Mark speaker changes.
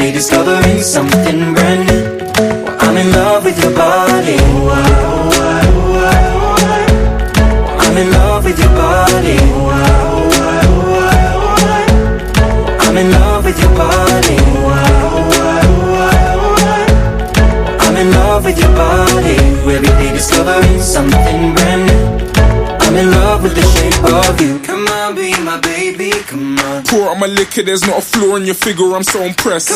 Speaker 1: day discovering something brand new. Well, I'm in love with your body. I'm in love with your body. I'm in love with your body. I'm in love with your body. Every day discovering something brand new. I'm in love with the shape of you. Come on, be my baby, come on.
Speaker 2: Pour out my liquor, there's not a flaw in your figure, I'm so impressed.